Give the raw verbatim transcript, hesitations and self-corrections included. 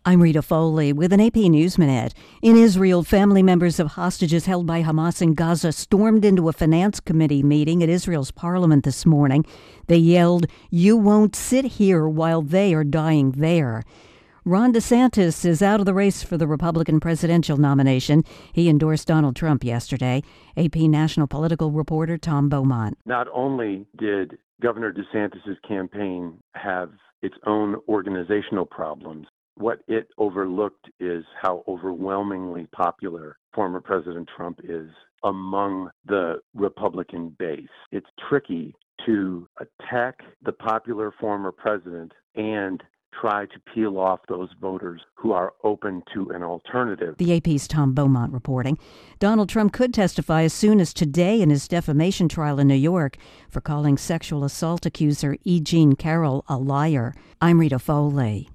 I'm Rita Foley with an A P News Minute. In Israel, family members of hostages held by Hamas in Gaza stormed into a finance committee meeting at Israel's parliament this morning. They yelled, "You won't sit here while they are dying there." Ron DeSantis is out of the race for the Republican presidential nomination. He endorsed Donald Trump yesterday. A P national political reporter Tom Beaumont. Not only did Governor DeSantis' campaign have its own organizational problems, what it overlooked is how overwhelmingly popular former President Trump is among the Republican base. It's tricky to attack the popular former president and try to peel off those voters who are open to an alternative. The A P's Tom Beaumont reporting. Donald Trump could testify as soon as today in his defamation trial in New York for calling sexual assault accuser E. Jean Carroll a liar. I'm Rita Foley.